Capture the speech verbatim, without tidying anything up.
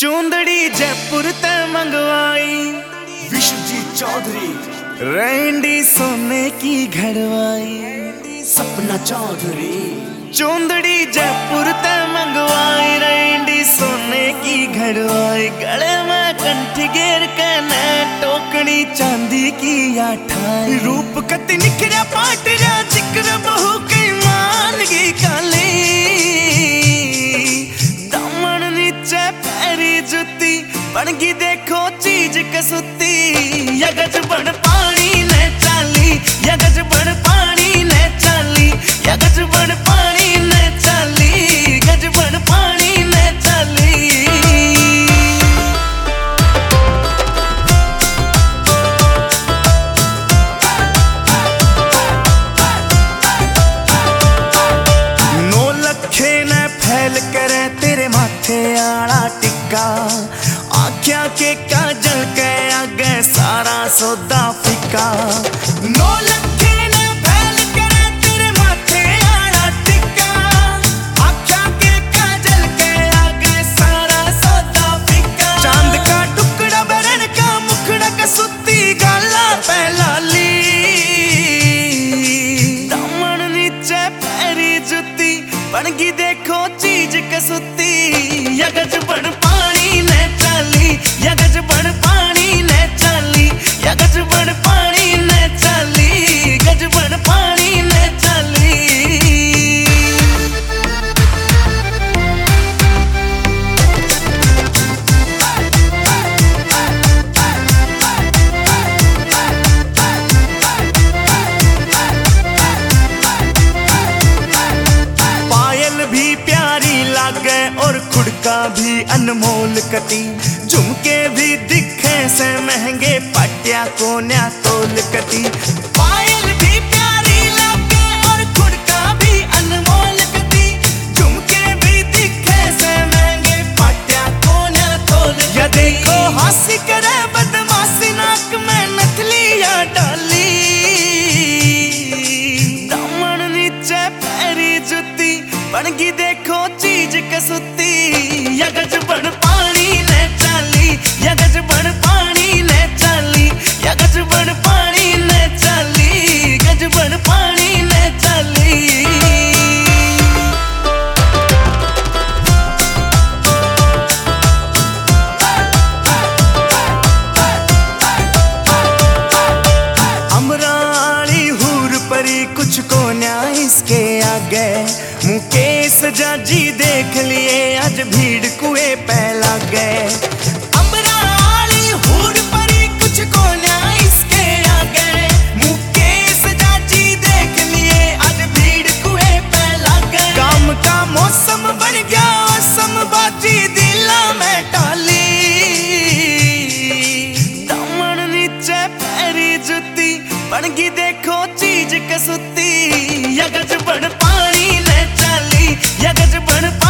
चूंदड़ी जयपुर ते मंगवाई विश्वजीत चौधरी, रैंडी सोने की घड़वाई सपना चौधरी। चूंदड़ी जयपुर ते मंगवाई रैंडी सोने की घड़वाई गले में कंठी घेर के न टोकनी चांदी की आठाई रूप कति निखरा पाट जा जिक्र बहु की मान की काली दामन नीचे पैरी जुती बनगी देखो चीज कसुती यगज बन पानी ने चाली यगज बन पानी ने चाली यगज बन पानी ने चाली गज बन पानी ने चाली। नौ लखे ने फैल करे तेरे माथे आला टिक्का आख्या के काजल के आगे सारा सौदा फिका। नौ लखे ने फैल करे तेरे माथे आला टिक्का आख्या के काजल के आगे सारा सौदा फिका। चांद का टुकड़ा बरन का मुखड़ा कसुती गाला पहलाली दामन नीचे पैरी जुती बनगी देखो चीज कसुती यगज बन पानी ने चाली यगज बन पानी ने चाली यगज बन पानी ने चाली गज बन पानी ने चाली। पायल भी प्यारी लागे और खुड़का भी अनमोल कटी झुमके भी दिखे से महंगे पटिया को न्या तोल कटी। पायल भी प्यारी लागे और खुड़का भी अनमोल कटी झुमके भी दिखे से महंगे पटिया को न्या तोल। या देखो हंसी करे बदमाशी नाक में नथलिया डाली दामन नीचे पैरी जुती बनगी देखो चीज कसुती यगज बन पानी ने चाली यगज बन पानी ने चाली यगज बन पानी ने चाली गज बन पानी ने चाली। अमराली हूर परी कुछ को न्याय इसके आगे मुकेश जाजी देख लिए आज भीड़ कुएं पहला गए। अमराली हूर परी कुछ को न्याय इसके आगे मुकेश जाजी देख लिए आज भीड़ कुएं पहला गए। काम का मौसम बन गया समबाजी दिला में टाली दामन नीचे पैरी जुती बनगी देखो चीज कसुती यगज बन पानी ने चाली यगज बन